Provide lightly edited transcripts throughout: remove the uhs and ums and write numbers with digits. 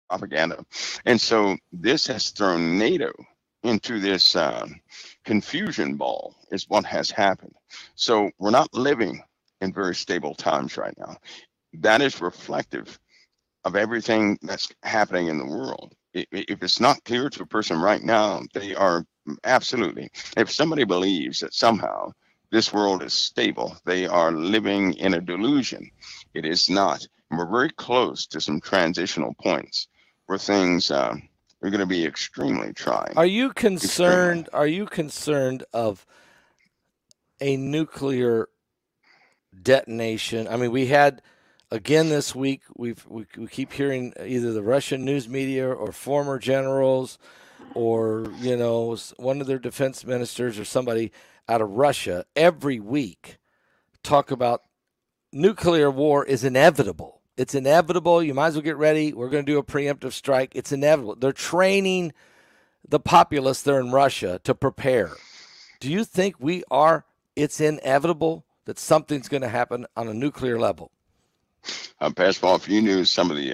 propaganda. And so this has thrown NATO into this confusion ball, is what has happened. So we're not living in very stable times right now. That is reflective of everything that's happening in the world. If it's not clear to a person right now, they are absolutely, if somebody believes that somehow this world is stable, they are living in a delusion. It is not. And we're very close to some transitional points where things are going to be extremely trying. Are you Extremely. concerned? Are you concerned of a nuclear detonation? I mean, we had again this week. We keep hearing either the Russian news media or former generals, or one of their defense ministers or somebody out of Russia every week talk about nuclear war is inevitable. It's inevitable. You might as well get ready. We're going to do a preemptive strike. It's inevitable. They're training the populace there in Russia to prepare. Do you think it's inevitable that something's going to happen on a nuclear level? Pascal, if you knew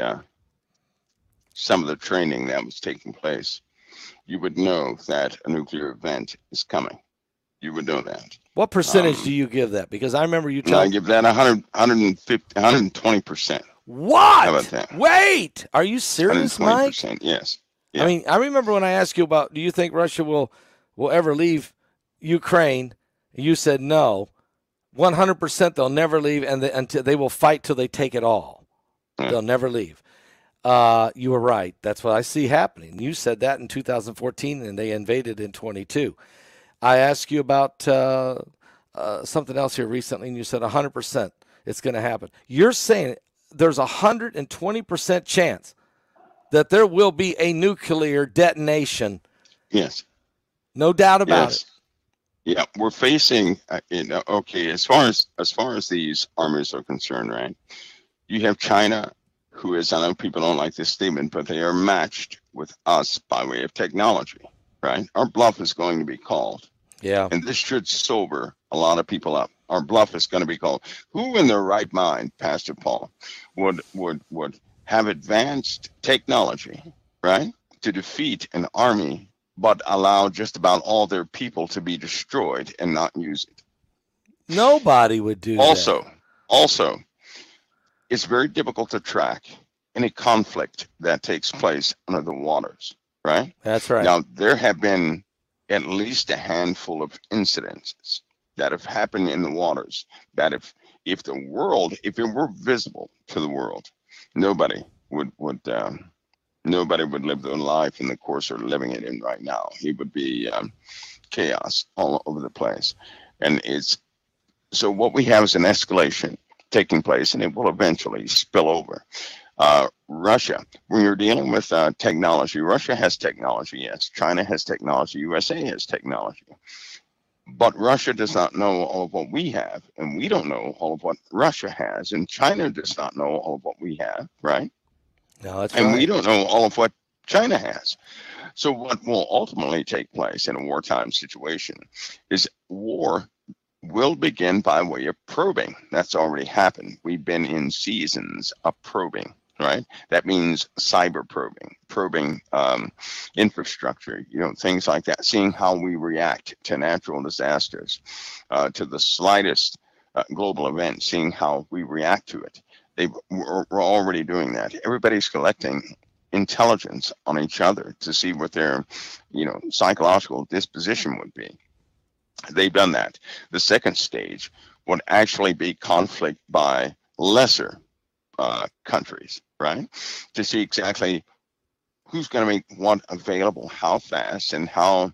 some of the training that was taking place, you would know that a nuclear event is coming. You would know that. What percentage do you give that? Because I remember you And I telling. give that 100, 150, 120%. How about What? that? Wait, are you serious, Mike? 120%. Yes. I Yeah. mean, I remember when I asked you about, do you think Russia will ever leave Ukraine? You said no. 100% they'll never leave, and until they will fight till they take it all. Yeah. They'll never leave. You were right. That's what I see happening. You said that in 2014, and they invaded in 22. I asked you about something else here recently, and you said 100% it's going to happen. You're saying there's a 120% chance that there will be a nuclear detonation. Yes. No doubt about it. Yes. Yeah. We're facing, okay, as far as these armies are concerned, right? You have China, who is, I know people don't like this statement, but they are matched with us by way of technology, right? Our bluff is going to be called. Yeah. And this should sober a lot of people up. Our bluff is going to be called. Who in their right mind, Pastor Paul, would have advanced technology, right, to defeat an army, but allow just about all their people to be destroyed and not use it? Nobody would do Also, that. also, it's very difficult to track any conflict that takes place under the waters, right? That's right. Now, there have been at least a handful of incidents that have happened in the waters that if it were visible to the world, nobody nobody would live their life in the course they're living it in right now. It would be chaos all over the place. And it's so what we have is an escalation taking place, and it will eventually spill over. Russia, when you're dealing with technology, Russia has technology, yes. China has technology. USA has technology. But Russia does not know all of what we have, and we don't know all of what Russia has, and China does not know all of what we have, right? No, that's And we right. don't know all of what China has. So, what will ultimately take place in a wartime situation is war will begin by way of probing. That's already happened. We've been in seasons of probing, right? That means cyber probing, probing infrastructure, things like that, seeing how we react to natural disasters, to the slightest global event, seeing how we react to it. We're already doing that. Everybody's collecting intelligence on each other to see what their, psychological disposition would be. They've done that. The second stage would actually be conflict by lesser countries, right? To see exactly who's going to make what available, how fast, and how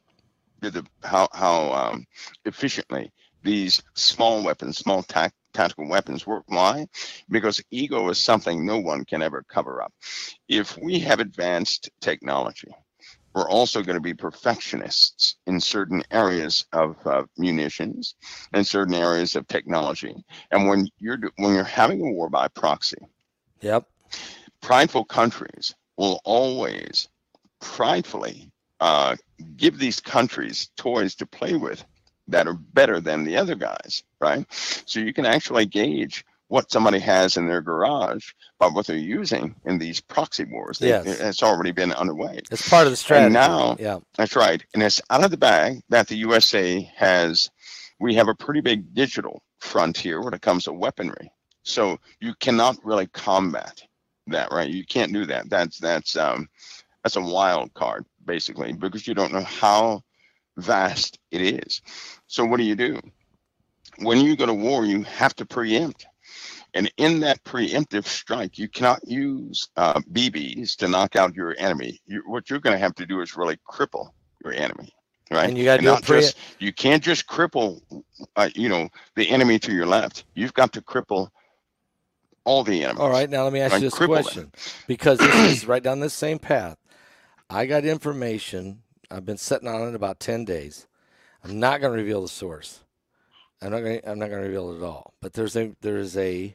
efficiently these small weapons, small tactical weapons work. Why? Because ego is something no one can ever cover up. If we have advanced technology, we're also going to be perfectionists in certain areas of munitions and certain areas of technology. And when you're having a war by proxy, Yep. prideful countries will always pridefully uh, give these countries toys to play with that are better than the other guys, right? So you can actually gauge what somebody has in their garage, but what they're using in these proxy wars. Yes. It's already been underway. It's part of the strategy. And now, yeah, that's right. And it's out of the bag that the USA has. We have a pretty big digital frontier when it comes to weaponry. So you cannot really combat that, right? You can't do that. That's a wild card, basically, because you don't know how vast it is. So what do? When you go to war, you have to preempt. And in that preemptive strike, you cannot use BBs to knock out your enemy. What you're going to have to do is really cripple your enemy, right? and you got to do not just you can't just cripple, the enemy to your left. You've got to cripple all the enemies. All right, now let me ask you this question, because this is right down this same path. I got information. I've been sitting on it about 10 days. I'm not going to reveal the source. I'm not going to reveal it at all. But there is a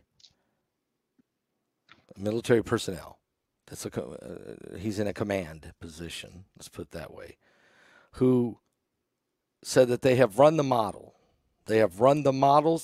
military personnel. He's in a command position. Let's put it that way. Who said that they have run the model. They have run the models.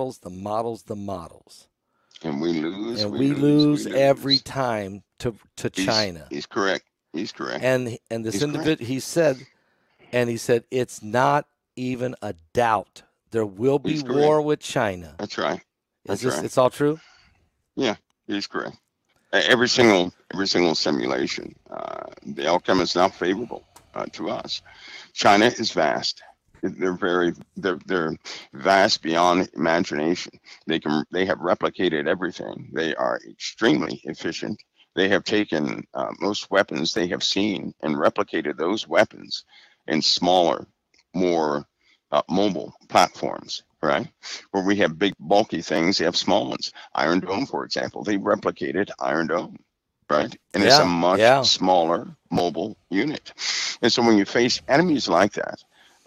And we lose. And we lose every time to China. He's correct. He's correct. And this individual, he said it's not even a doubt. There will be war with China. That's right. It's all true? Yeah, he's correct. Every single simulation, the outcome is not favorable to us. China is vast. They're vast beyond imagination. They have replicated everything. They are extremely efficient. They have taken most weapons they have seen and replicated those weapons in smaller, more mobile platforms, right? Where we have big, bulky things, they have small ones. Iron Dome, for example, they replicated Iron Dome, right? And it's a much smaller mobile unit. And so when you face enemies like that,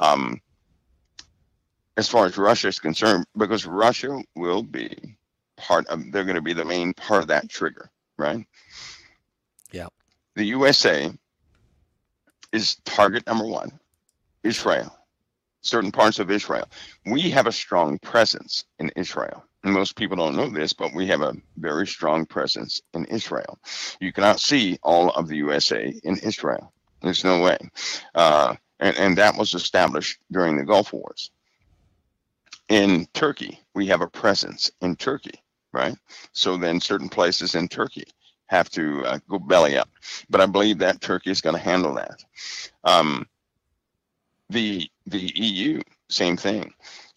as far as Russia is concerned, because Russia will be they're going to be the main part of that trigger, right? Yeah. The USA is target number one. Israel, certain parts of Israel. We have a strong presence in Israel. And most people don't know this, but we have a very strong presence in Israel. You cannot see all of the USA in Israel. There's no way. And that was established during the Gulf Wars. In Turkey, we have a presence in Turkey, right? So then certain places in Turkey have to go belly up. But I believe that Turkey is going to handle that. The EU, same thing.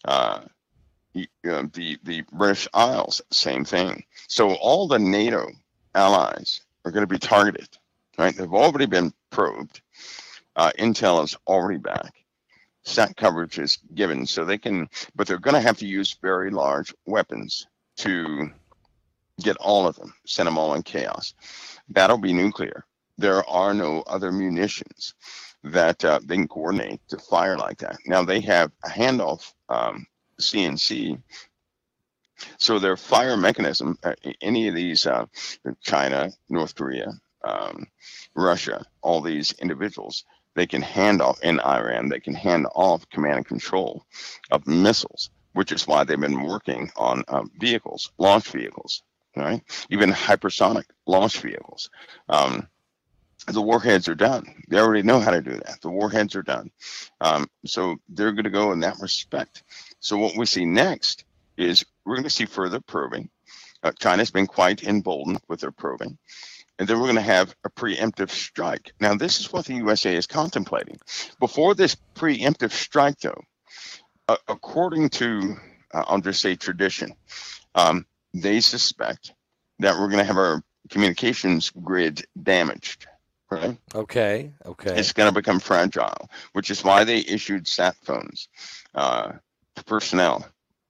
The British Isles, same thing. So all the NATO allies are going to be targeted, right? They've already been probed. Intel is already back. SAT coverage is given, so they can, but they're going to have to use very large weapons to get all of them, send them all in chaos. That'll be nuclear. There are no other munitions that they can coordinate to fire like that. Now they have a handoff CNC, so their fire mechanism, any of these, China, North Korea, Russia, all these individuals, they can hand off, in Iran, they can hand off command and control of missiles, which is why they've been working on vehicles, launch vehicles, right? Even hypersonic launch vehicles. The warheads are done. They already know how to do that. The warheads are done. So they're going to go in that respect. So what we see next is we're going to see further probing. China's been quite emboldened with their probing. And then we're going to have a preemptive strike. Now, this is what the USA is contemplating. Before this preemptive strike, though, according to, I'll just say tradition, they suspect that we're going to have our communications grid damaged, right? Okay. It's going to become fragile, which is why they issued sat phones to personnel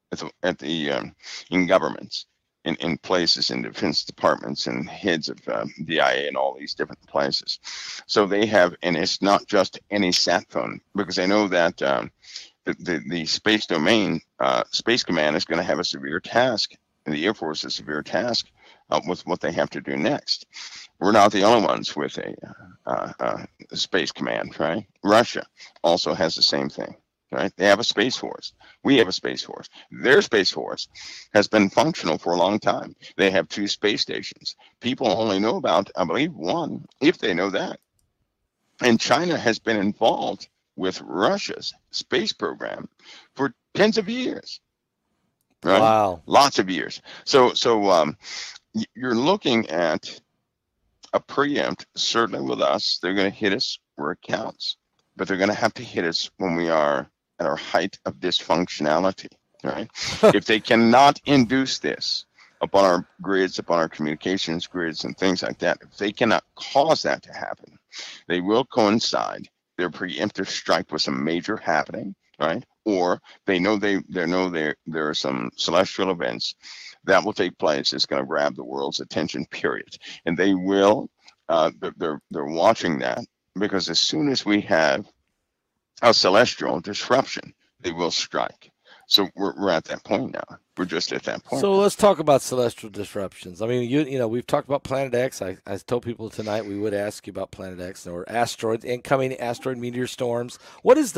in governments. In places, in defense departments and heads of DIA and all these different places. So they have, and it's not just any sat phone, because I know that the space domain, Space Command is going to have a severe task, and the Air Force a severe task with what they have to do next. We're not the only ones with a Space Command, right? Russia also has the same thing. right? They have a Space Force. We have a Space Force. Their Space Force has been functional for a long time. They have 2 space stations. People only know about, I believe, 1, if they know that. And China has been involved with Russia's space program for tens of years, right? Wow. Lots of years. So you're looking at a preempt. Certainly with us, they're going to hit us where it counts, but they're going to have to hit us when we are at our height of dysfunctionality, right? If they cannot induce this upon our grids, upon our communications grids and things like that, if they cannot cause that to happen, they will coincide their preemptive strike with some major happening, right? Or they know there are some celestial events that will take place. It's going to grab the world's attention, period. And they will, they're watching that, because as soon as we have a celestial disruption, they will strike. So we're at that point now. We're just at that point. So let's talk about celestial disruptions. I mean, you know, we've talked about Planet X. I told people tonight we would ask you about Planet X or asteroids, incoming asteroid meteor storms. We got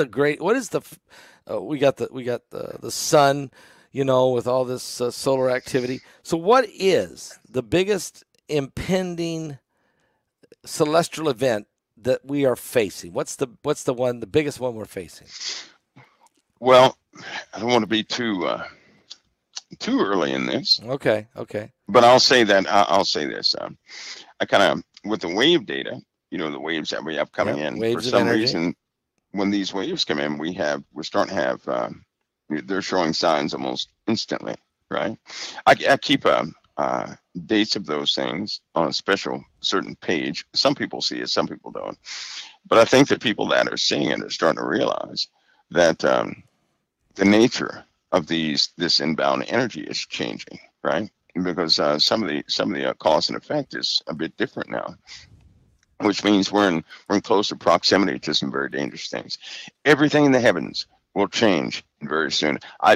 the sun, you know, with all this solar activity. So what is the biggest impending celestial event that we are facing? What's the biggest one we're facing? Well, I don't want to be too early in this. Okay. But I'll say this. I kind of, with the wave data, you know, the waves that we have coming in, for some reason, when these waves come in, we're starting to have, they're showing signs almost instantly, right? I keep dates of those things on a special certain page. Some people see it, some people don't. But I think the people that are seeing it are starting to realize that the nature of this inbound energy is changing, right? Because some of the cause and effect is a bit different now, which means we're in closer proximity to some very dangerous things. Everything in the heavens will change very soon. I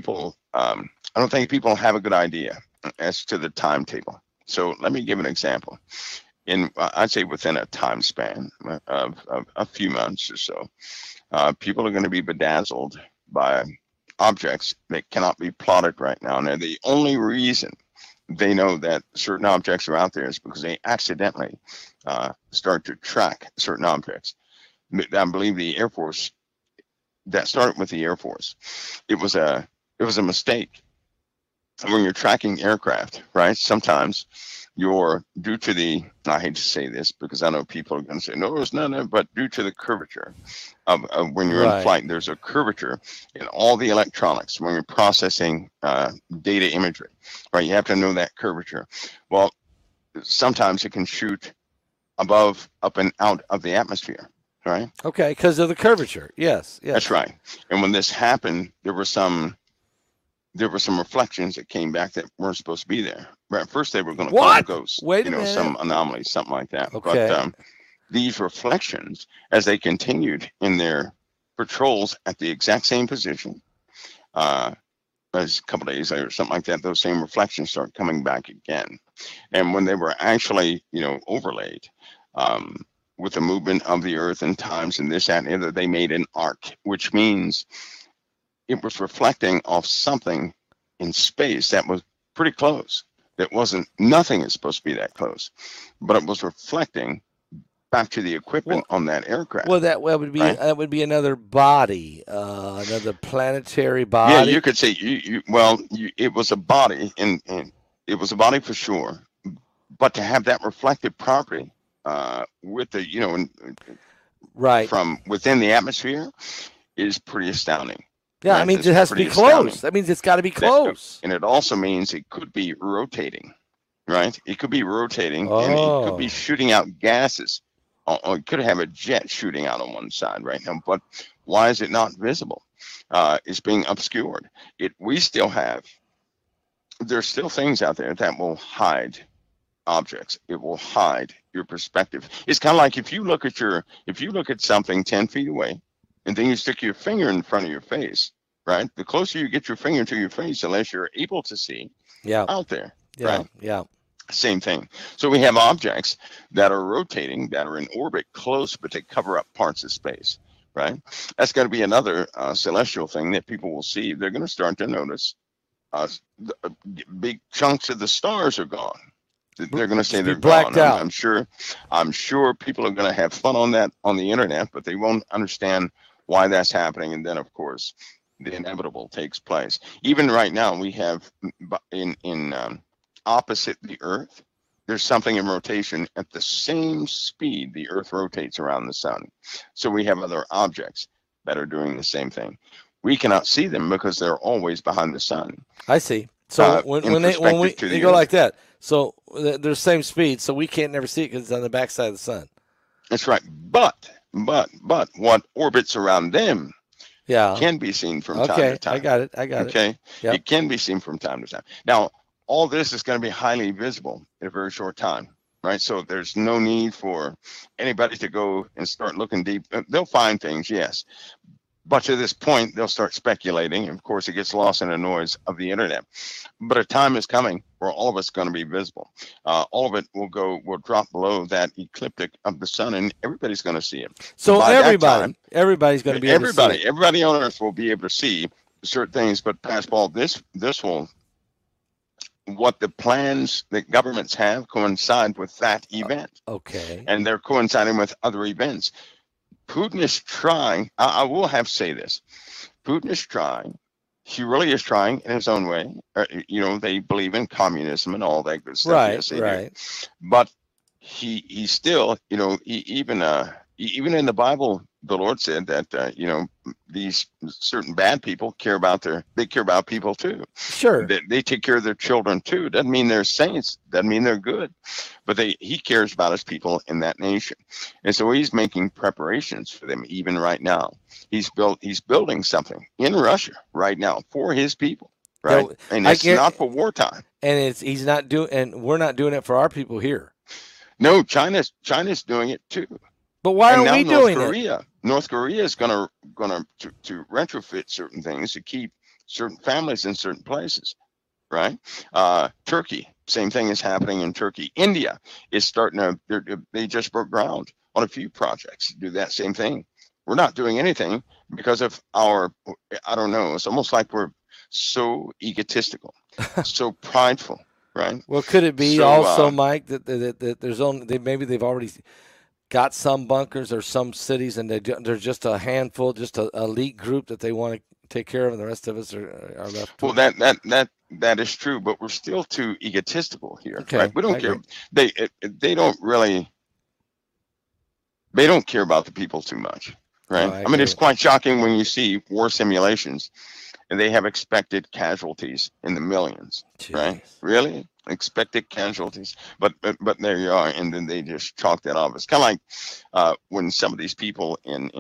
don't think people have a good idea as to the timetable. So let me give an example. I'd say within a time span of a few months or so, people are going to be bedazzled by objects that cannot be plotted right now. Now, the only reason they know that certain objects are out there is because they accidentally start to track certain objects. I believe the Air Force, that started with the Air Force. It was a mistake. When you're tracking aircraft, right? Sometimes due to the, I hate to say this because I know people are going to say, no, it's not, but due to the curvature of when you're in flight, there's a curvature in all the electronics when you're processing data imagery, right? You have to know that curvature. Well, sometimes it can shoot above, up and out of the atmosphere, right? Okay, because of the curvature. Yes. That's right. And when this happened, there were some reflections that came back that weren't supposed to be there. Right. First, they were going to call it ghosts, some anomaly, something like that. Okay. But these reflections, as they continued in their patrols at the exact same position, as a couple of days later, something like that, those same reflections start coming back again. And when they were actually, overlaid with the movement of the Earth and times and this, that, and the other, they made an arc, which means it was reflecting off something in space that was pretty close. Nothing is supposed to be that close, but it was reflecting back to the equipment on that aircraft. Well, that would be that would be another body, another planetary body. Yeah, you could say it was a body, and it was a body for sure. But to have that reflective property with the from within the atmosphere is pretty astounding. Yeah, that means it has to be close. That means it's got to be close. And it also means it could be rotating, right? It could be rotating, and it could be shooting out gases. Or it could have a jet shooting out on one side right now. But why is it not visible? It's being obscured. There's still things out there that will hide objects. It will hide your perspective. It's kind of like if you look at something 10 feet away, and then you stick your finger in front of your face, right? The closer you get your finger to your face, the less you're able to see out there, right? Yeah. Same thing. So we have objects that are rotating, that are in orbit close, but they cover up parts of space. right? That's going to be another celestial thing that people will see. They're going to start to notice big chunks of the stars are gone. They're going to say Just be they're blacked gone. out. I'm sure people are going to have fun on that on the internet, but they won't understand why that's happening. And then, of course, the inevitable takes place. Even right now, we have in opposite the Earth, there's something in rotation at the same speed the Earth rotates around the sun. So we have other objects that are doing the same thing. We cannot see them because they're always behind the sun. I see. So when they go like that, so they're the same speed, so we can't never see it because it's on the backside of the sun. That's right. But what orbits around them can be seen from time to time. I got it. Okay. Yep. It can be seen from time to time. Now, all this is going to be highly visible in a very short time, right? So there's no need for anybody to go and start looking deep. They'll find things, yes. But to this point, they'll start speculating. And of course, it gets lost in the noise of the internet. But a time is coming where all of it's going to be visible. All of it will drop below that ecliptic of the sun, and everybody's going to see it. So everybody's going to be able to see it. Everybody on Earth will be able to see certain things. But Pastor Paul, this will, what the plans that governments have coincide with that event. Okay. And they're coinciding with other events. Putin is trying, I will have to say this, Putin is trying, he really is trying in his own way. They believe in communism and all that good stuff. Right, yes, they right. do. But he still, even in the Bible, the Lord said that, these certain bad people care about people too. Sure. They take care of their children too. Doesn't mean they're saints. Doesn't mean they're good. But he cares about his people in that nation. And so he's making preparations for them even right now. He's building something in Russia right now for his people. Right. And it's not for wartime. And he's not doing, and we're not doing it for our people here. No, China's doing it too. But why are we doing it? North Korea is going to retrofit certain things to keep certain families in certain places, right? Turkey, same thing is happening in Turkey. India is starting to. They just broke ground on a few projects to do that same thing. We're not doing anything because of I don't know. It's almost like we're so egotistical, so prideful, right? Well, could it be Mike, that there's maybe they've already got some bunkers or some cities, and they're just a handful, just an elite group that they want to take care of, and the rest of us are left. Well, that is true, but we're still too egotistical here. Okay, right? We don't care. They don't care about the people too much, right? No, I mean, it's quite shocking when you see war simulations, and they have expected casualties in the millions. Jeez. Right? Really? Expected casualties, but there you are, and then they just chalk that off. It's kind of like when some of these people in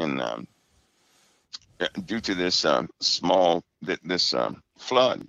due to this flood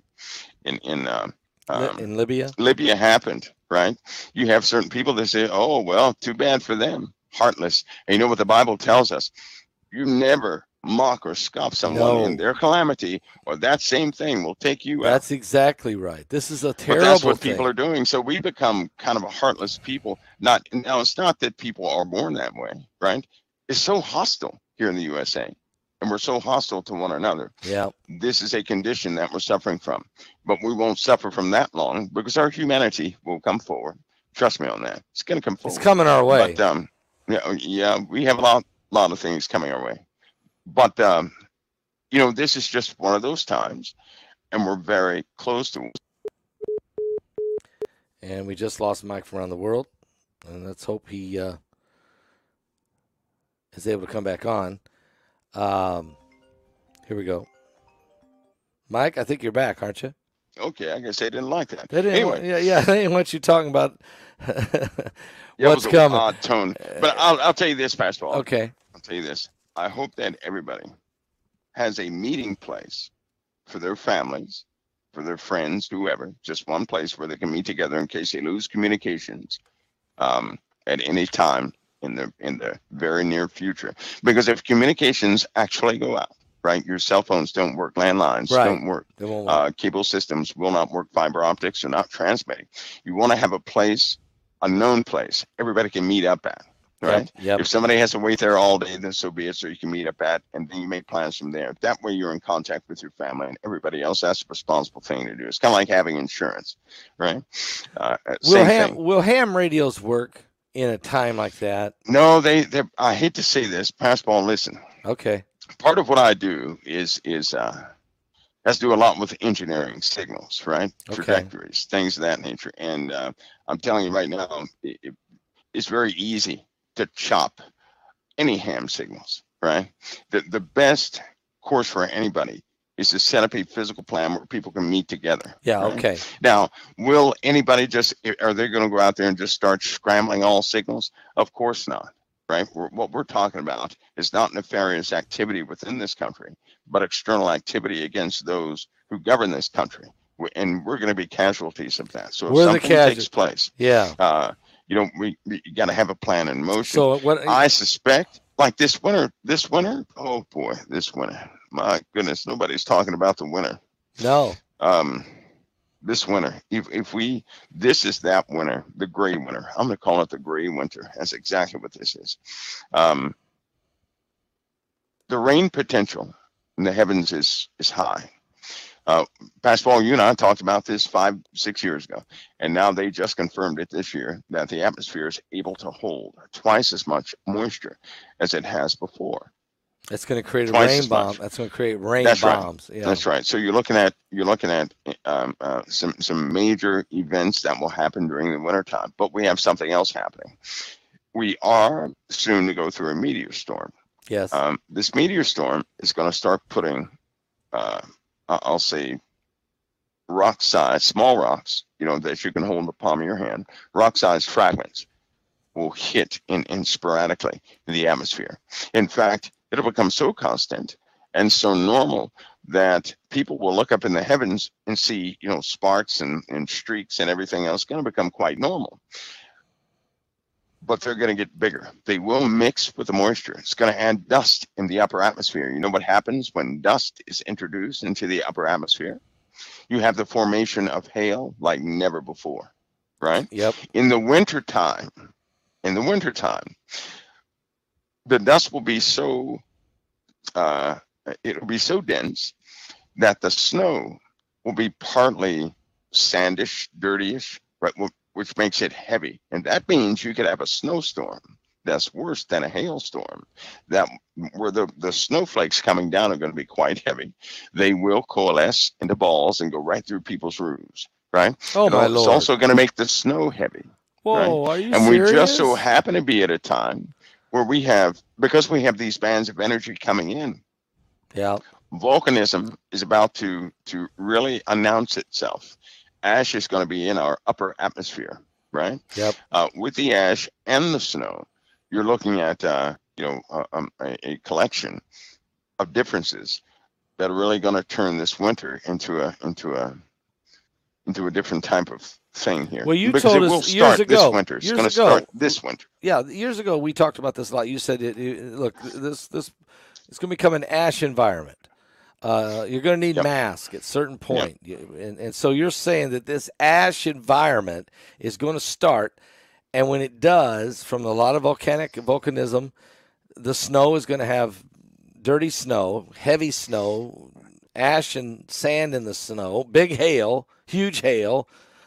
in Libya happened, right? You have certain people that say, "Oh well, too bad for them," heartless. And you know what the Bible tells us? You never mock or scoff someone in their calamity, or that same thing will take you out. That's exactly right. This is a terrible But that's what thing. People are doing. So we become kind of a heartless people. Now, it's not that people are born that way, right? It's so hostile here in the USA, and we're so hostile to one another. Yeah. This is a condition that we're suffering from, but we won't suffer from that long because our humanity will come forward. Trust me on that. It's going to come forward. It's coming our way. But we have a lot of things coming our way. But, this is just one of those times, and we're very close to it. And we just lost Mike from around the world, and let's hope he is able to come back on. Here we go. Mike, I think you're back, aren't you? Okay, I guess they didn't like that. They didn't, anyway. Yeah, they didn't want you talking about what's coming. An odd tone. But I'll tell you this, Pastor Paul. Okay. I'll tell you this. I hope that everybody has a meeting place for their families, for their friends, whoever, just one place where they can meet together in case they lose communications at any time in the very near future. Because if communications actually go out, right, your cell phones don't work, landlines don't work, they won't work. Cable systems will not work, fiber optics are not transmitting. You want to have a place, a known place, everybody can meet up at. right? Yep. If somebody has to wait there all day, then so be it. So you can meet up at, and then you make plans from there. That way you're in contact with your family and everybody else. That's a responsible thing to do. It's kind of like having insurance, right? Same thing. Will ham radios work in a time like that? No, I hate to say this, Pastor Paul, listen. Okay. Part of what I do is has to do a lot with engineering signals, right? Okay. Trajectories, things of that nature. And I'm telling you right now, it's very easy to chop any ham signals, right? The best course for anybody is to set up a physical plan where people can meet together. Yeah, right? okay. Now, will anybody are they going to go out there and just start scrambling all signals? Of course not, right? What we're talking about is not nefarious activity within this country, but external activity against those who govern this country. And we're going to be casualties of that. So if something takes place, yeah, we got to have a plan in motion. So what I suspect, like this winter, oh boy, this winter, my goodness, nobody's talking about the winter. No. This winter, this is that winter, the gray winter. I'm going to call it the gray winter. That's exactly what this is. The rain potential in the heavens is high. Pastor Paul, you and I talked about this 5-6 years ago, and now they just confirmed it this year that the atmosphere is able to hold twice as much moisture as it has before. That's going to create a rain bomb. That's going to create rain bombs. Right. Yeah. That's right. So you're looking at some major events that will happen during the wintertime. But we have something else happening. We are soon to go through a meteor storm. Yes. This meteor storm is going to start putting, I'll say, small rocks, that you can hold in the palm of your hand, rock-sized fragments will hit in sporadically in the atmosphere. In fact, it'll become so constant and so normal that people will look up in the heavens and see, sparks and streaks and everything else going to become quite normal. But they're going to get bigger. They will mix with the moisture. It's going to add dust in the upper atmosphere. You know what happens when dust is introduced into the upper atmosphere? You have the formation of hail like never before, right? Yep. In the wintertime, the dust will be so it'll be so dense that the snow will be partly sandish, dirtyish, right, which makes it heavy. And that means you could have a snowstorm that's worse than a hailstorm, where the snowflakes coming down are going to be quite heavy. They will coalesce into balls and go right through people's roofs, right? Oh, my Lord. It's also going to make the snow heavy. Whoa, right? Are you and serious? We just so happen to be at a time where because we have these bands of energy coming in. Yeah. Volcanism is about to really announce itself. Ash is going to be in our upper atmosphere, right? Yep. With the ash and the snow, you're looking at a collection of differences that are really going to turn this winter into a different type of thing here. Well, you told us years ago. This winter. It's going to start this winter. Yeah, years ago we talked about this a lot. You said, look, this it's going to become an ash environment. You're going to need masks at a certain point. Yep. And so you're saying that this ash environment is going to start, and when it does, from a lot of volcanism, the snow is going to have dirty snow, heavy snow, ash and sand in the snow, big hail, huge hail,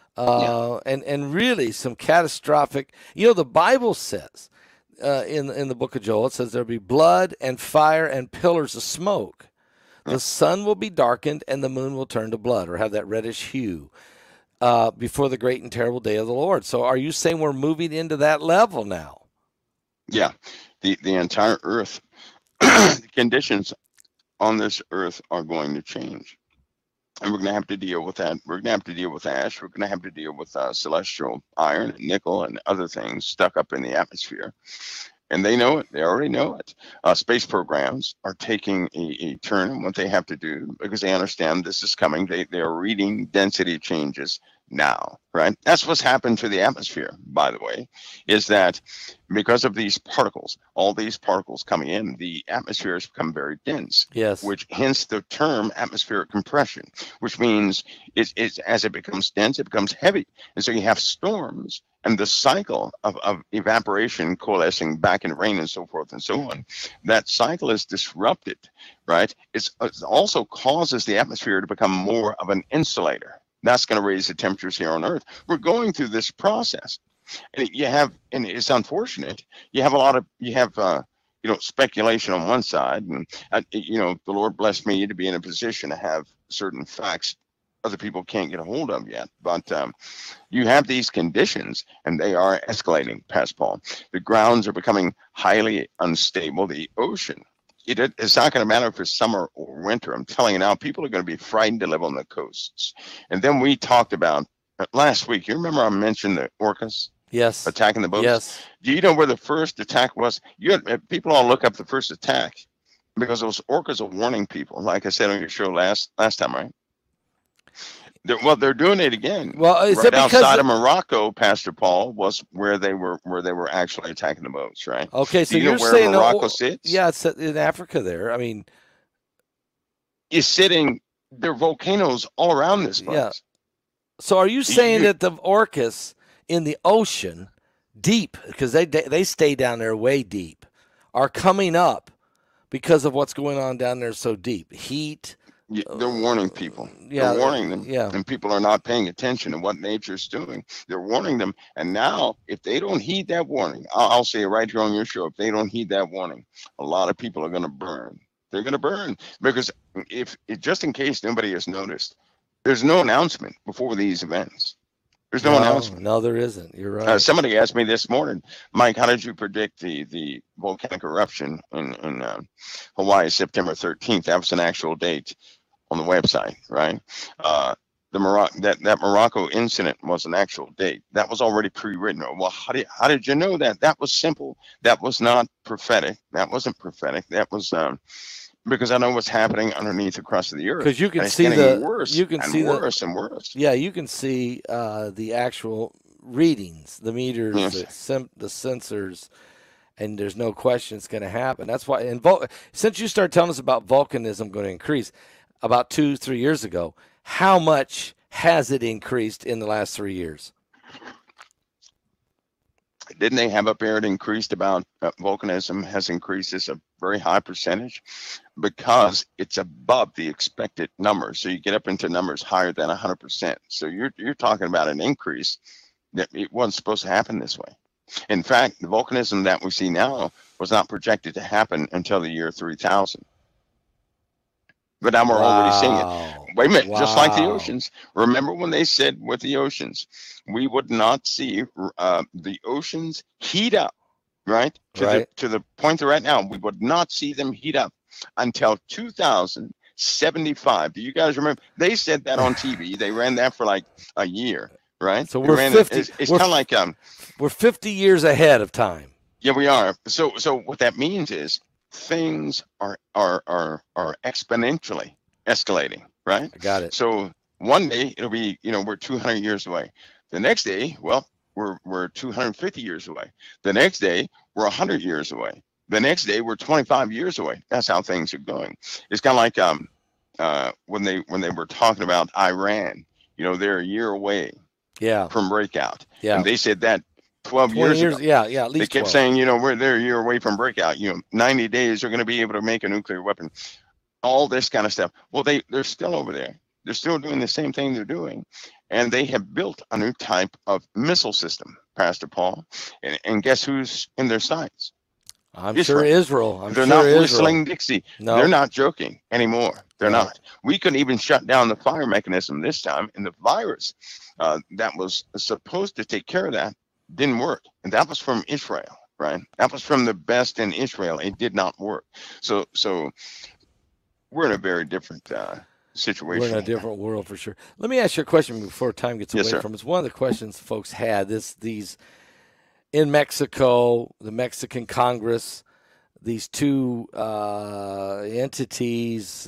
and really some catastrophic. The Bible says in the book of Joel, it says there'll be blood and fire and pillars of smoke. The sun will be darkened and the moon will turn to blood, or have that reddish hue, before the great and terrible day of the Lord. So are you saying we're moving into that level now? Yeah. The entire earth, the conditions on this earth are going to change. And we're going to have to deal with that. We're going to have to deal with ash. We're going to have to deal with celestial iron and nickel and other things stuck up in the atmosphere. And they know it. They already know it. Space programs are taking a turn in what they have to do because they understand this is coming. They are reading density changes now, right? That's what's happened to the atmosphere, by the way, is that because of these particles, all these particles coming in, the atmosphere has become very dense. Yes. Which hence the term atmospheric compression, which means it's as it becomes dense, it becomes heavy. And so you have storms and the cycle of evaporation coalescing back in rain and so forth and so on, that cycle is disrupted, right? It also causes the atmosphere to become more of an insulator. That's going to raise the temperatures here on Earth. We're going through this process, and and it's unfortunate. You have speculation on one side, and the Lord blessed me to be in a position to have certain facts other people can't get a hold of yet. But you have these conditions, and they are escalating, Pastor Paul. The grounds are becoming highly unstable. The ocean, it's not going to matter if it's summer or winter. I'm telling you now, people are going to be frightened to live on the coasts. And then we talked about last week. You remember I mentioned the orcas? Yes. Attacking the boats? Yes. Do you know where the first attack was? People all look up the first attack because those orcas are warning people, like I said on your show last time, right? They're doing it again. Well, is right it because outside of Morocco, Pastor Paul, was where they were actually attacking the boats, right? Okay, so you know you're where saying Morocco sits? Yeah, it's in Africa there. I mean, is sitting. There are volcanoes all around this place. Yeah. So are you saying that the orcas in the ocean, deep, because they stay down there way deep, are coming up because of what's going on down there so deep? Heat. They're warning people. Yeah, they're warning them. Yeah. And people are not paying attention to what nature's doing. They're warning them. And now, if they don't heed that warning, I'll say it right here on your show, if they don't heed that warning, a lot of people are going to burn. They're going to burn. Because just in case nobody has noticed, there's no announcement before these events. There's no announcement. No, there isn't. You're right. Somebody asked me this morning, Mike, how did you predict the volcanic eruption in Hawaii, September 13th? That was an actual date on the website, right? That Morocco incident was an actual date. That was already pre-written. Well, how did you know that? That was simple. That was not prophetic. That wasn't prophetic. That was because I know what's happening underneath the crust of the earth. Because you can see worse and worse. Yeah, you can see the actual readings, the meters, the sensors, and there's no question it's going to happen. That's why. And since you started telling us about volcanism going to increase about 2-3 years ago, how much has it increased in the last 3 years? Didn't they have up there it increased about volcanism has increased as a very high percentage because it's above the expected numbers. So you get up into numbers higher than 100%. So you're talking about an increase that it wasn't supposed to happen this way. In fact, the volcanism that we see now was not projected to happen until the year 3000. But now we're already seeing it. Wait a minute, just like the oceans. Remember when they said with the oceans, we would not see the oceans heat up, right? To the point they're at now, we would not see them heat up until 2075. Do you guys remember? They said that on TV. They ran that for like a year, right? So we're 50. It's kind of like we're 50 years ahead of time. Yeah, we are. So what that means is things are exponentially escalating, right? I got it. So one day it'll be, we're 200 years away. The next day, well, we're 250 years away. The next day, we're 100 years away. The next day, we're 25 years away. That's how things are going. It's kind of like when they were talking about Iran, they're a year away from breakout. Yeah. And they said that 12 years ago. Yeah, at least they kept 12. saying, they're a year away from breakout. 90 days, they're going to be able to make a nuclear weapon. All this kind of stuff. Well, they're still over there. They're still doing the same thing they're doing. And they have built a new type of missile system, Pastor Paul. And guess who's in their sights? I'm sure Israel. They're not whistling Dixie. No. They're not joking anymore. They're not. We couldn't even shut down the fire mechanism this time. And the virus that was supposed to take care of that didn't work. And that was from Israel, right? That was from the best in Israel. It did not work. So we're in a very different situation. We're in a different world for sure. Let me ask you a question before time gets away from us. One of the questions folks had, these in Mexico, the Mexican Congress, these two entities,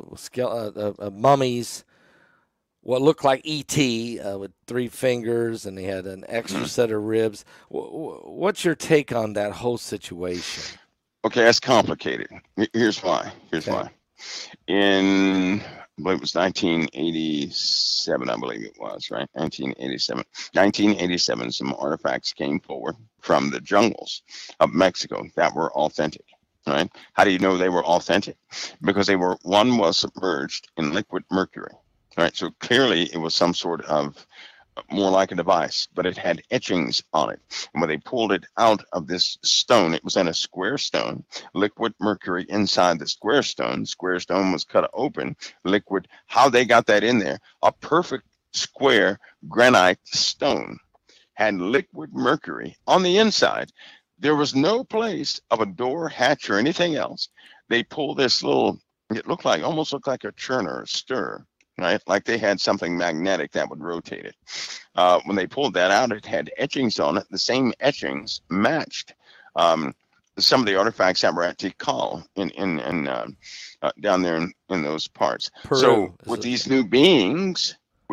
mummies, what looked like E.T. With 3 fingers, and they had an extra set of ribs. What's your take on that whole situation? Okay, that's complicated. Here's why. In believe it was 1987, I believe it was, right? 1987. 1987, some artifacts came forward from the jungles of Mexico that were authentic, right? How do you know they were authentic? Because one was submerged in liquid mercury, right? So clearly it was some sort of more like a device, but it had etchings on it. And when they pulled it out of this stone, it was in a square stone, liquid mercury inside the square stone. Square stone was cut open, liquid. How they got that in there? A perfect square granite stone had liquid mercury on the inside. There was no place of a door, hatch, or anything else. They pulled this little, it almost looked like a churner, a stir, right? Like they had something magnetic that would rotate it. When they pulled that out, it had etchings on it. The same etchings matched some of the artifacts that were at Tikal down there in those parts. Peru. So with these new beings,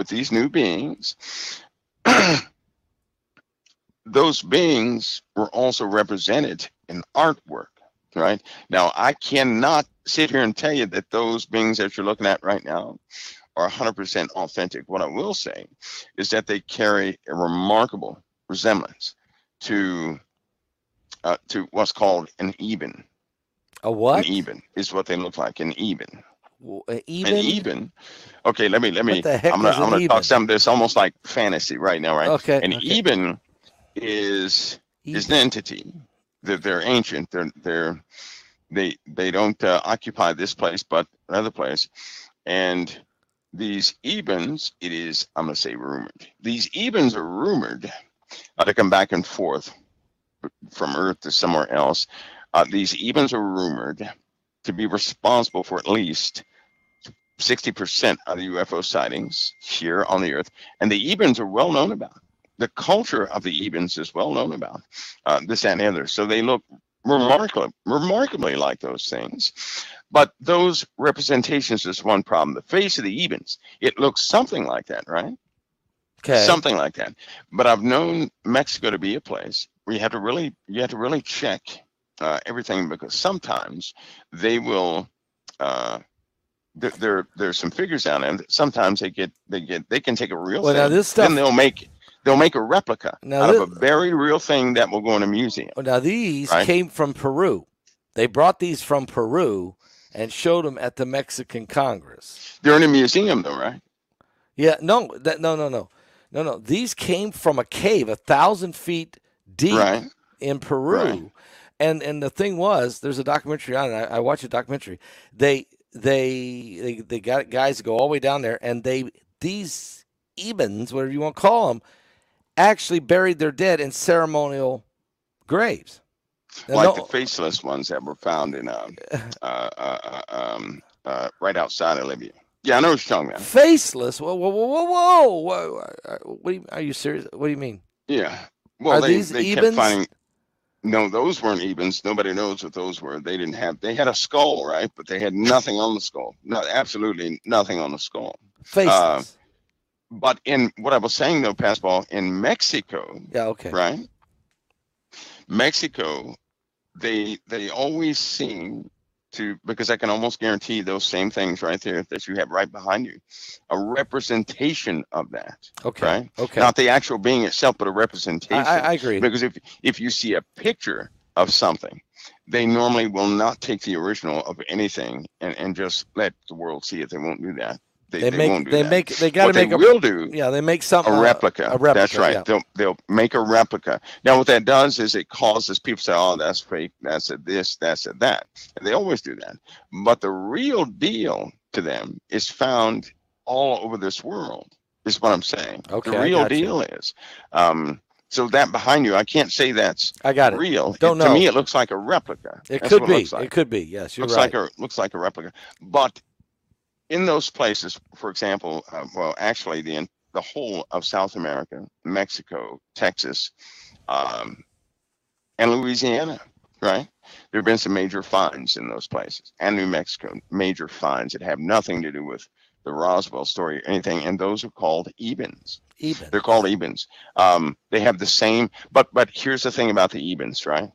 those beings were also represented in artwork, right? Now, I cannot sit here and tell you that those beings that you're looking at right now are 100% authentic. What I will say is that they carry a remarkable resemblance to what's called an eben. A what? An eben is what they look like. An eben. An eben? An eben. Okay, let me. What the heck I'm gonna talk something that's almost like fantasy right now, right? Okay. An eben is an entity. They're ancient. They don't occupy this place, but another place, and these ebens, I'm going to say rumored. These ebens are rumored to come back and forth from Earth to somewhere else. These ebens are rumored to be responsible for at least 60% of the UFO sightings here on the Earth. And the ebens are well known about. The culture of the ebens is well known about, this and the other. So they look remarkably like those things. But those representations is one problem. The face of the ebens, it looks something like that, right? Okay. Something like that. But I've known Mexico to be a place where you have to really check everything, because sometimes they will there's some figures out there that sometimes they can take a real thing. Now this stuff, then they'll make a replica out of a very real thing that will go in a museum. Now these came from Peru. They brought these from Peru and showed them at the Mexican Congress. They're in a museum, though, right? Yeah, no. These came from a cave 1,000 feet deep in Peru, right. and the thing was, there's a documentary on it. I watched a documentary. They got guys to go all the way down there, and these ebens, whatever you want to call them, actually buried their dead in ceremonial graves. Like the faceless ones that were found in right outside of Libya. Yeah, I know what you're talking about. Faceless? Whoa. Are you serious? What do you mean? Yeah. Well, they ebens? Kept finding. No, those weren't ebens. Nobody knows what those were. They had a skull, right? But they had nothing on the skull. No, absolutely nothing on the skull. Faceless. But in what I was saying, though, Passball, in Mexico, right? Mexico, they always seem to, because I can almost guarantee those same things right there that you have right behind you, a representation of that. Okay. Right? Okay. Not the actual being itself, but a representation. I agree. Because if you see a picture of something, they normally will not take the original of anything and just let the world see it. They won't do that. They won't do that. They got to make a will do. Yeah, they make something a replica. That's right. Yeah. They'll make a replica. Now, what that does is it causes people to say, "Oh, that's fake. That's a this. That's a that." And they always do that. But the real deal to them is found all over this world. Is what I'm saying. Okay, the real deal is. So that behind you, I can't say that's real. Don't know. To me, it looks like a replica. It could be. It could be. Yes, you're right. Looks like a replica, but in those places, for example, actually the whole of South America, Mexico, Texas, and Louisiana, right? There have been some major finds in those places, and New Mexico, major finds that have nothing to do with the Roswell story or anything, and those are called ebens. They're called ebens. They have the same, but here's the thing about the ebens, right?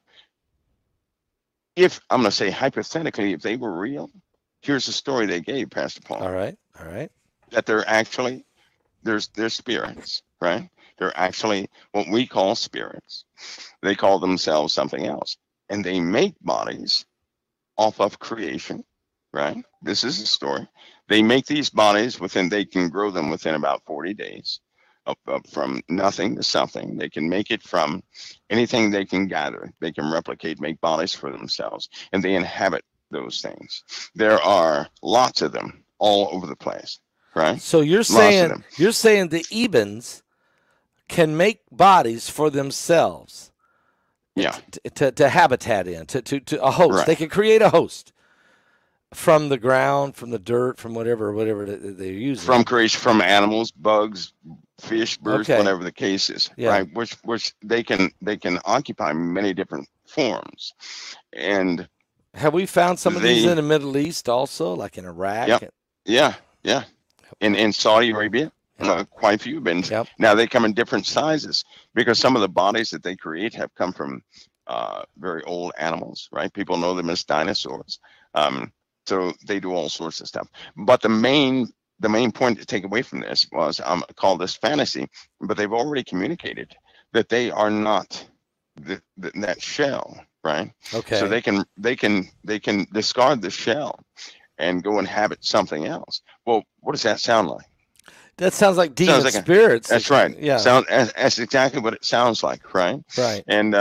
If I'm going to say hypothetically, if they were real, here's the story they gave, Pastor Paul. All right. All right. that they're actually they're spirits, right? They're actually what we call spirits. They call themselves something else, and they make bodies off of creation, right? This is the story. They make these bodies they can grow them within about 40 days, up from nothing to something. They can make it from anything they can gather. They can replicate, make bodies for themselves, and they inhabit those things. There are lots of them all over the place, right? So Lots of them. you're saying the Ebens can make bodies for themselves. Yeah. To habitat in, to a host. Right. They can create a host from the ground, from the dirt, from whatever they're using. From creation, from animals, bugs, fish, birds, Okay. whatever the case is, Yeah. right? Which they can occupy many different forms. And Have we found some of these They- in the Middle East also, like in Iraq? Yep. yeah, in Saudi Arabia, Yep. quite a few have been. Yep. Now they come in different sizes because some of the bodies that they create have come from very old animals, right? People know them as dinosaurs. So they do all sorts of stuff. But the main point to take away from this was call this fantasy, but they've already communicated that they are not that shell, right? Okay. So they can discard the shell and go inhabit something else. Well, what does that sound like? That sounds like demon Sounds like spirits. That's right. Yeah. That's exactly what it sounds like, right? Right. And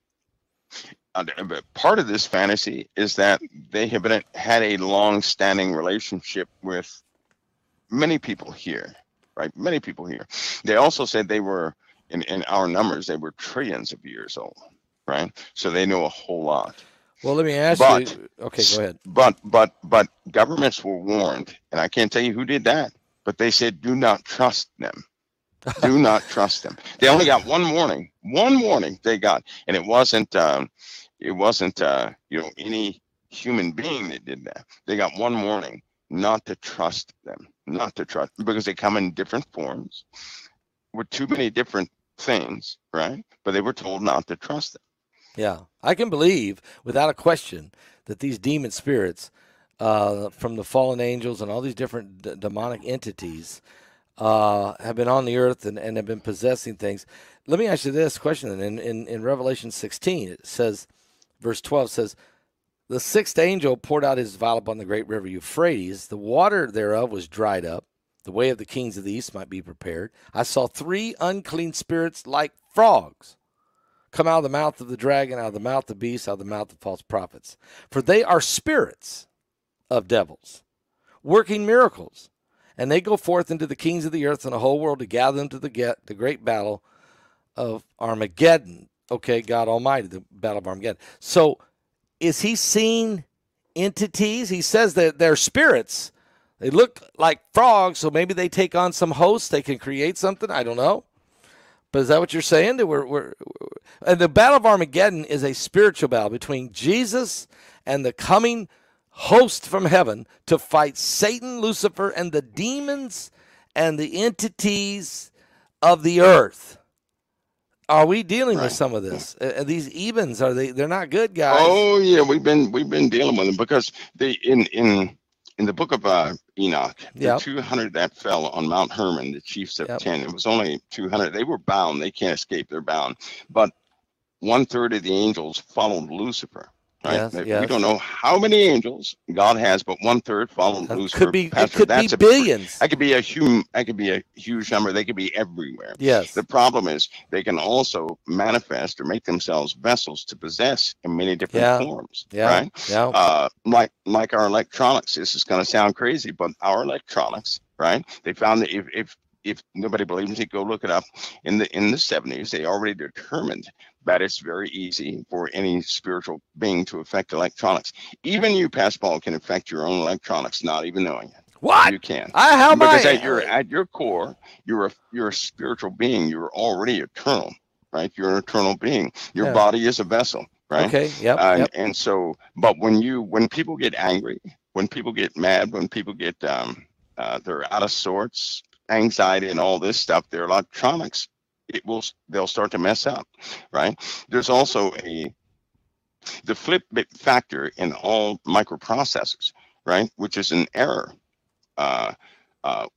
but part of this fantasy is that they have had a long-standing relationship with many people here, right? Many people here. They also said they were in our numbers. They were trillions of years old, right? So they know a whole lot. Well, let me ask But- you. Okay, go ahead. But governments were warned, and I can't tell you who did that, but they said do not trust them. Do not trust them. They only got one warning. One warning they got, and it wasn't any human being that did that. They got one warning: not to trust them, not to trust, because they come in different forms with too many different things, right? But they were told not to trust them. Yeah, I can believe without a question that these demon spirits, from the fallen angels and all these different demonic entities, have been on the earth and have been possessing things. Let me ask you this question. In Revelation 16, it says, verse 12 says, the sixth angel poured out his vial upon the great river Euphrates. The water thereof was dried up. The way of the kings of the east might be prepared. I saw 3 unclean spirits like frogs come out of the mouth of the dragon, out of the mouth of the beast, out of the mouth of false prophets. For they are spirits of devils, working miracles. And they go forth into the kings of the earth and the whole world to gather them to the great battle of Armageddon. Okay, God Almighty, the battle of Armageddon. So is he seeing entities? He says that they're spirits. They look like frogs, so maybe they take on some hosts. They can create something. I don't know. But is that what you're saying? That and the Battle of Armageddon is a spiritual battle between Jesus and the coming host from heaven to fight Satan, Lucifer, and the demons and the entities of the earth. Are we dealing with some of this? These Ebens, they're not good, guys. Oh yeah, we've been dealing with them because they in the book of Enoch, Yep. the 200 that fell on Mount Hermon, the chiefs of Yep. 10. It was only 200. They were bound. They can't escape. They're bound. But 1/3 of the angels followed Lucifer. Right? Yes, yes. We don't know how many angels God has, but 1/3 followed Lucifer. It Pastor, could be billions. That could be a huge number. They could be everywhere. Yes. The problem is they can also manifest or make themselves vessels to possess in many different forms. Yeah. Right? Yeah. Like our electronics. This is going to sound crazy, but our electronics, right? They found that if nobody believes it, go look it up. In the 70s, they already determined that it's very easy for any spiritual being to affect electronics. Even you, Pastor Paul, can affect your own electronics, not even knowing it. What? You can. How am Because I? at your core, you're a spiritual being. You're already eternal, right? You're an eternal being. Your body is a vessel, right? Okay. Yep. And so, but when people get angry, when people get mad, when people get they're out of sorts, anxiety and all this stuff, their electronics, they'll start to mess up, right? There's also the flip bit factor in all microprocessors, right? Which is an error.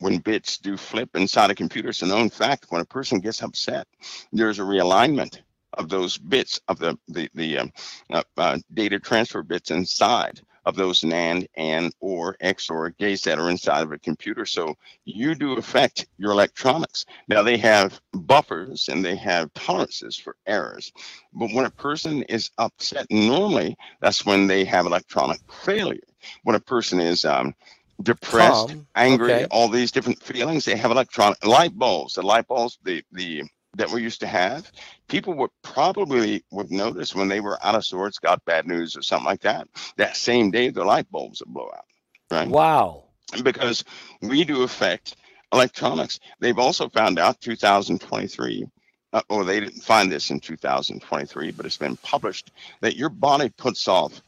when bits do flip inside a computer. It's a known fact. When a person gets upset, there's a realignment of those bits of the data transfer bits inside of those NAND and or XOR gates that are inside of a computer. So you do affect your electronics. Now they have buffers and they have tolerances for errors. But when a person is upset, normally that's when they have electronic failure. When a person is depressed, angry, okay. all these different feelings, they have electronic light bulbs. The light bulbs, that we used to have, people would probably notice when they were out of sorts, got bad news or something like that. That same day, the light bulbs would blow out, right? Wow. Because we do affect electronics. They've also found out 2023, or they didn't find this in 2023, but it's been published, that your body puts off,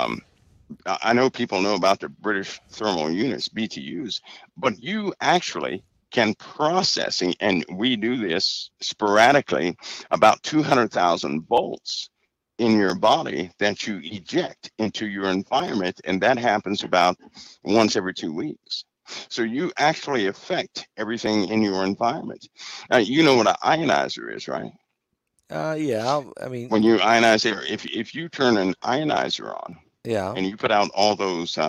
I know people know about the British thermal units, BTUs, but you actually can process, and we do this sporadically, about 200,000 volts in your body that you eject into your environment, and that happens about once every 2 weeks. So you actually affect everything in your environment. You know what an ionizer is, right? Yeah. I mean, when you ionize air, if you turn an ionizer on, yeah, and you put out all those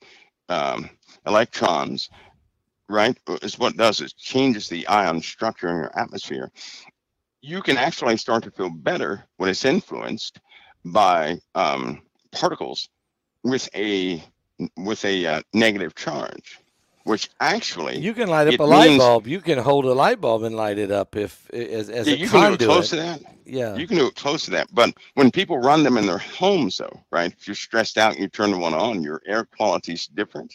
electrons, right? Is what it does is changes the ion structure in your atmosphere. You can actually start to feel better when it's influenced by particles with a negative charge, which actually you can light up it a light means bulb. You can hold a light bulb and light it up if as yeah, a you can do it conduit. close to that. Yeah. You can do it close to that. But when people run them in their homes, though, right? If you're stressed out and you turn the one on, your air quality is different.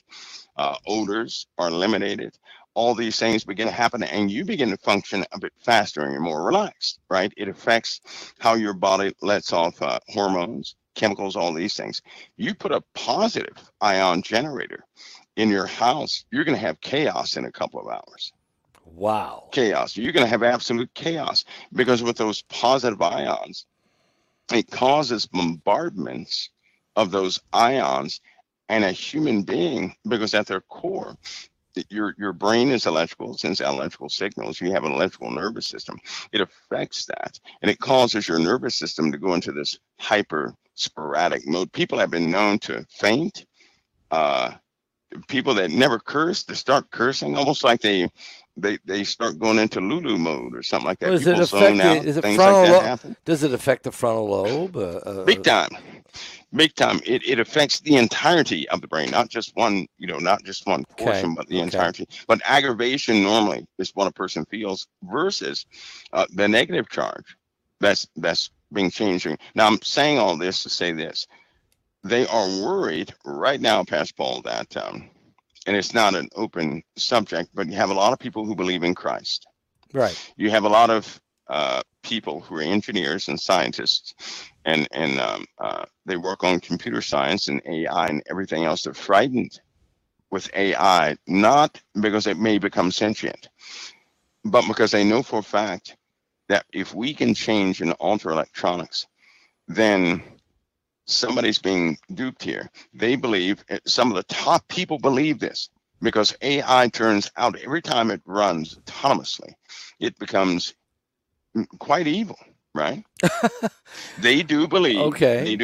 Odors are eliminated. All these things begin to happen, and you begin to function a bit faster and you're more relaxed, right? It affects how your body lets off hormones, chemicals, all these things. You put a positive ion generator in your house, you're going to have chaos in a couple of hours. Wow. Chaos. You're going to have absolute chaos because with those positive ions, it causes bombardments of those ions, and a human being, because at their core, your brain is electrical, sends out electrical signals. You have an electrical nervous system. It affects that, and it causes your nervous system to go into this hyper sporadic mode. People have been known to faint. People that never curse, to start cursing, almost like they start going into Lulu mode or something like that. Well, People zone out. Is it Things frontal like that lobe? happen. Does it affect the frontal lobe? Big time. Big time. It affects the entirety of the brain, not just one, not just one portion, but the entirety. But aggravation normally is what a person feels versus the negative charge that's being changing. Now I'm saying all this to say this. They are worried right now, Pastor Paul, that and it's not an open subject, but you have a lot of people who believe in Christ. Right. You have a lot of people who are engineers and scientists, and they work on computer science and AI and everything else. They're frightened with AI, not because it may become sentient, but because they know for a fact that if we can change and alter electronics, then somebody's being duped here. They believe, some of the top people believe this, because AI turns out every time it runs autonomously, it becomes quite evil, right? They do believe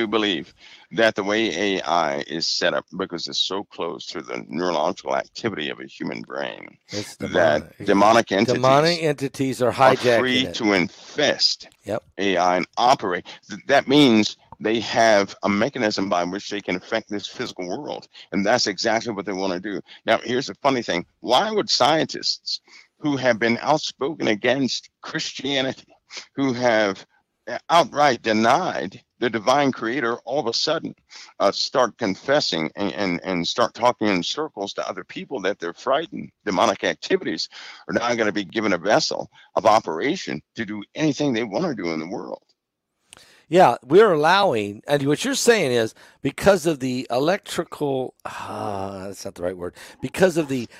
that the way AI is set up, because it's so close to the neurological activity of a human brain, that demonic entities are hijacking free it. to infest AI and operate. That means they have a mechanism by which they can affect this physical world. And that's exactly what they want to do. Now, here's the funny thing. Why would scientists who have been outspoken against Christianity, who have outright denied the divine creator, all of a sudden start confessing and start talking in circles to other people that they're frightened? Demonic activities are now going to be given a vessel of operation to do anything they want to do in the world. Yeah, we're allowing, and what you're saying is because of the electrical, that's not the right word, because of the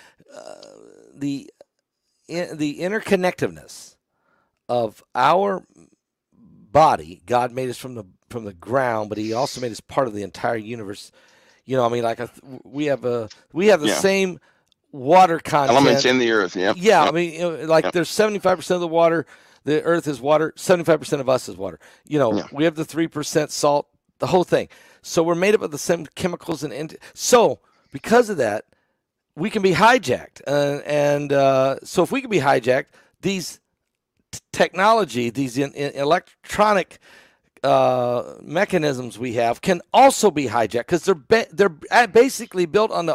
interconnectedness of our body. God made us from the ground, but He also made us part of the entire universe. We have the same water content. Elements in the earth, yeah. Yeah, Yep. I mean, like there's 75% of the water, the earth is water, 75% of us is water. We have the 3% salt, the whole thing. So we're made up of the same chemicals. So because of that, we can be hijacked. So if we can be hijacked, these technology, these electronic mechanisms we have can also be hijacked because they're basically built on the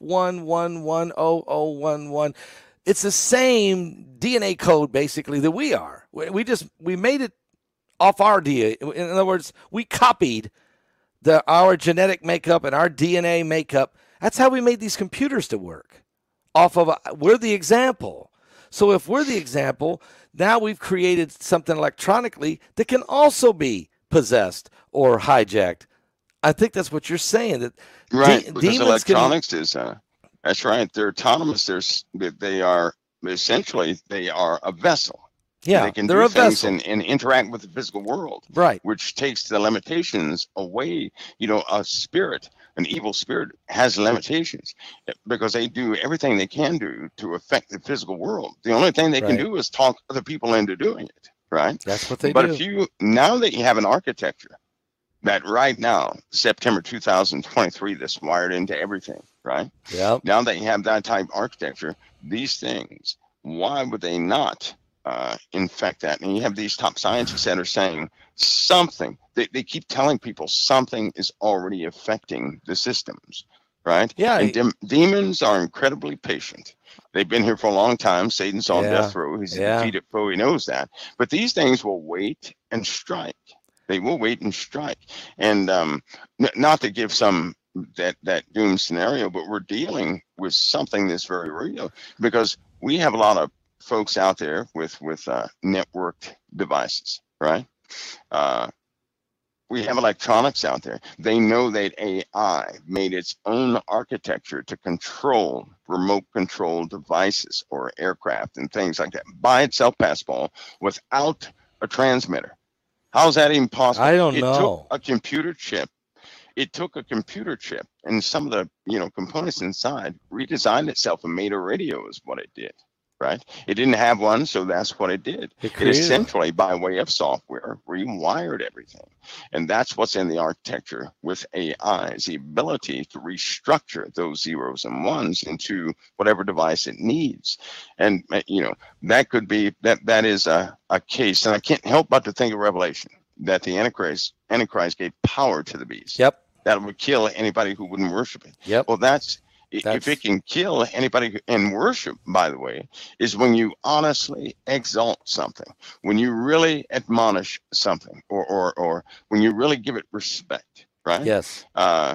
01110011. It's the same DNA code basically that we are. We made it off our DNA. In other words, we copied our genetic makeup and our DNA makeup. That's how we made these computers to work. We're the example. So if we're the example, now we've created something electronically that can also be possessed or hijacked. I think that's what you're saying. That right, because electronics is that's right. They're autonomous. They are a vessel. Yeah, they can they're do a things vessel and interact with the physical world, right? Which takes the limitations away. An evil spirit has limitations because they do everything they can do to affect the physical world. The only thing they can do is talk other people into doing it, right? That's what they do. But now that you have an architecture that right now, September 2023, that's wired into everything, right? Yeah. Now that you have that type of architecture, these things, why would they not infect that? And you have these top scientists that are saying something. They keep telling people something is already affecting the systems, right? Yeah. And demons are incredibly patient. They've been here for a long time. Satan's on death row. He's a defeated foe. He knows that. But these things will wait and strike. They will wait and strike. And not to give some that doom scenario, but we're dealing with something that's very real because we have a lot of folks out there with networked devices, right? We have electronics out there. They know that AI made its own architecture to control remote control devices or aircraft and things like that by itself, Pascal, without a transmitter. How's that even possible? I don't know. It took a computer chip. And some of the components inside redesigned itself and made a radio is what it did. Right? It didn't have one, so that's what it did. It essentially, by way of software, rewired everything. And that's what's in the architecture with AI, is the ability to restructure those zeros and ones into whatever device it needs. And, that could be, that is a case. And I can't help but to think of Revelation, that the Antichrist gave power to the beast. Yep. That would kill anybody who wouldn't worship it. Yep. Well, if it can kill anybody in worship, by the way, is when you honestly exalt something, when you really admonish something, or when you really give it respect, right? Yes.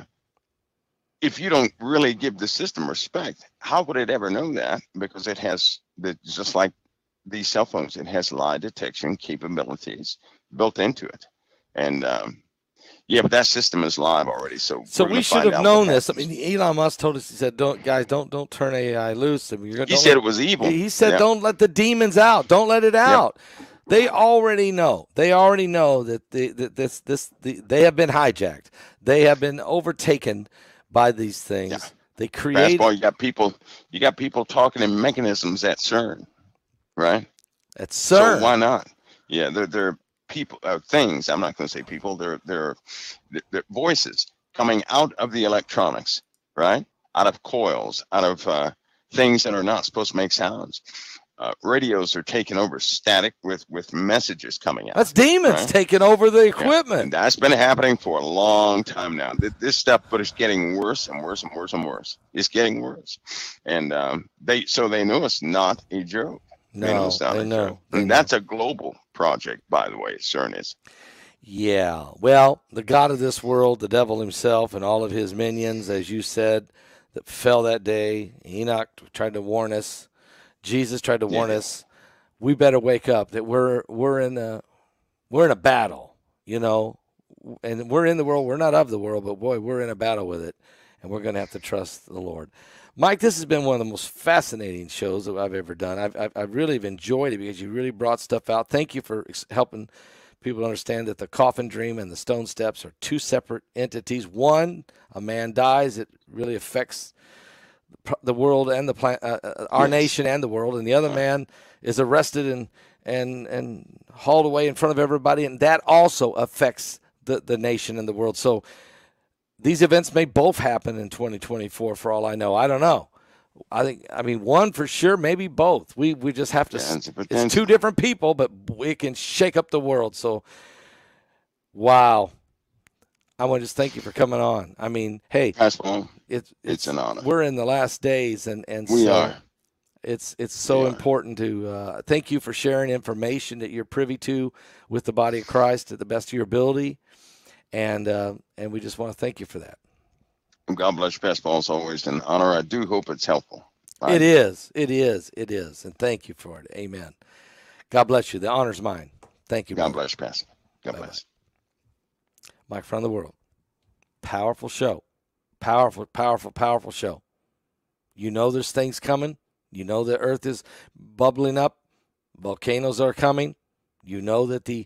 If you don't really give the system respect, how would it ever know that? Because it has just like these cell phones, it has lie detection capabilities built into it, and yeah, but that system is live already. So we should have known this. I mean, Elon Musk told us, he said, don't turn AI loose. I mean, he said it was evil. He said, don't let the demons out. Don't let it out. Yep. They already know. They already know that they have been hijacked. They have been overtaken by these things. Yeah. They create. You got people talking in mechanisms at CERN, right? At CERN. So why not? Yeah, they're people, things. I'm not going to say people. They're voices coming out of the electronics, right? Out of coils, out of things that are not supposed to make sounds. Radios are taking over, static with messages coming out. That's demons taking over the equipment. Yeah. And that's been happening for a long time now. This stuff, but it's getting worse and worse and worse and worse. It's getting worse, and they know it's not a joke. No, they know. And that's a global project, by the way, CERN is. Yeah. Well, the God of this world, the devil himself, and all of his minions, as you said, that fell that day. Enoch tried to warn us. Jesus tried to warn us. We better wake up. That we're in a battle, and we're in the world. We're not of the world, but boy, we're in a battle with it, and we're going to have to trust the Lord. Mike, this has been one of the most fascinating shows that I've ever done. I've really enjoyed it because you really brought stuff out. Thank you for helping people understand that the coffin dream and the stone steps are two separate entities. One, a man dies, it really affects the world and our nation and the world, and the other man is arrested and hauled away in front of everybody, and that also affects the nation and the world. So these events may both happen in 2024 for all I know. I don't know. I mean, one for sure, maybe both. We just have to. It's two different people, but it can shake up the world. So, wow. I want to just thank you for coming on. I mean, hey, it's an honor. We're in the last days, and we are. It's so important to thank you for sharing information that you're privy to with the body of Christ to the best of your ability, and we just want to thank you for that. God bless you, Pastor Paul. It's always an honor. I do hope it's helpful. It is, and thank you for it. Amen. God bless you. The honor's mine. Thank you. God bless you, Pastor. God bless. Mike from the world. Powerful show. Powerful show. You know there's things coming. You know the earth is bubbling up. Volcanoes are coming. You know that the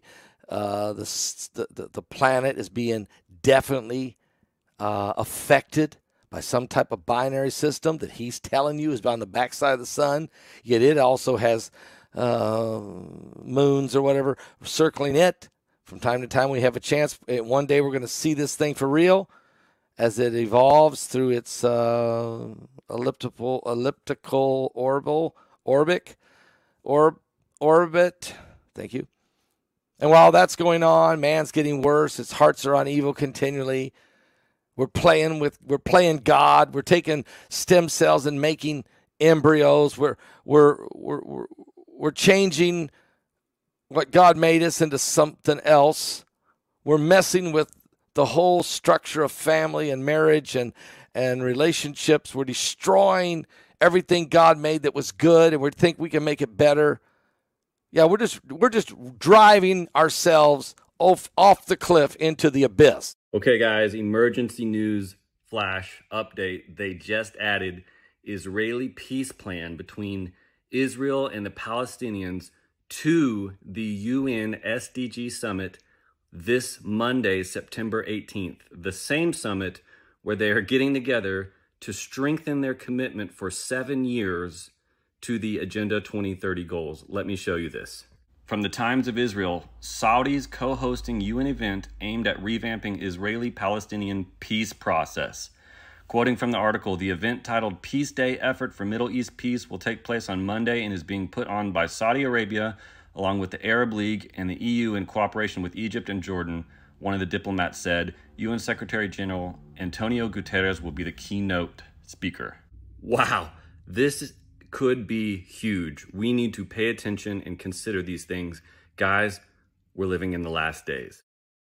planet is being definitely affected by some type of binary system that he's telling you is on the backside of the sun. Yet it also has moons or whatever circling it. From time to time, we have a chance. One day, we're going to see this thing for real as it evolves through its elliptical orbit. Thank you. And while that's going on, man's getting worse. His hearts are on evil continually. We're playing God. We're taking stem cells and making embryos. We're changing what God made us into something else. We're messing with the whole structure of family and marriage and relationships. We're destroying everything God made that was good, and we think we can make it better. Yeah, we're just driving ourselves off the cliff into the abyss. Okay, guys, emergency news flash update. They just added Israeli peace plan between Israel and the Palestinians to the UN SDG summit this Monday, September 18th. The same summit where they are getting together to strengthen their commitment for 7 years to the Agenda 2030 goals. Let me show you this. From the Times of Israel, Saudis co-hosting UN event aimed at revamping Israeli-Palestinian peace process. Quoting from the article, the event titled Peace Day Effort for Middle East Peace will take place on Monday and is being put on by Saudi Arabia along with the Arab League and the EU in cooperation with Egypt and Jordan. One of the diplomats said, UN Secretary General Antonio Guterres will be the keynote speaker. Wow, this could be huge. We need to pay attention and consider these things. Guys, we're living in the last days.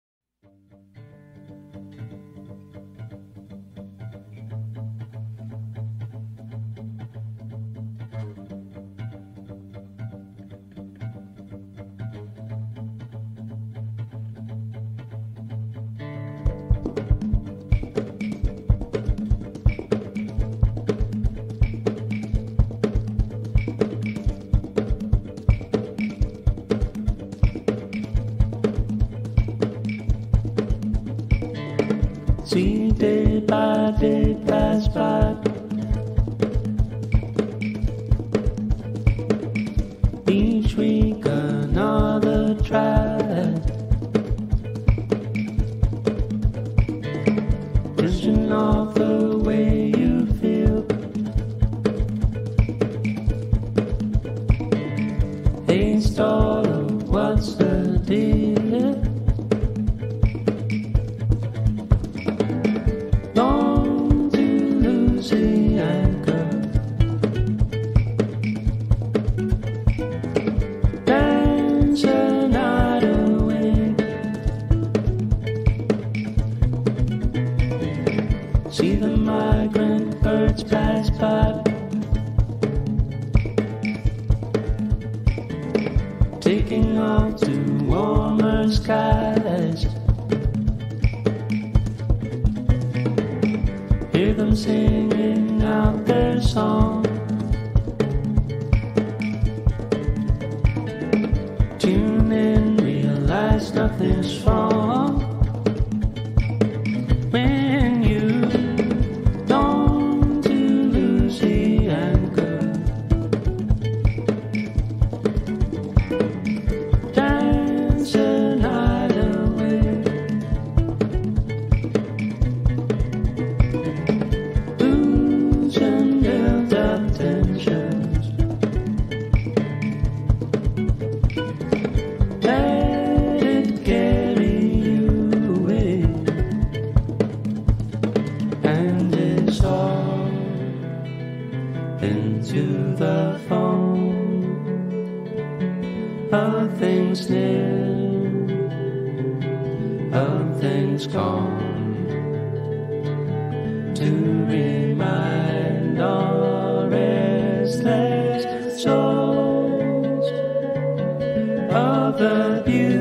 See day by day pass by. Each week another try. Just off the way you feel. Hey, installer, what's the deal? See the migrant birds pass by, taking off to warmer skies. Hear them singing out their song. Tune in, realize nothing's wrong. When you long to lose telephone of things near, of things gone, to remind our restless souls of the beauty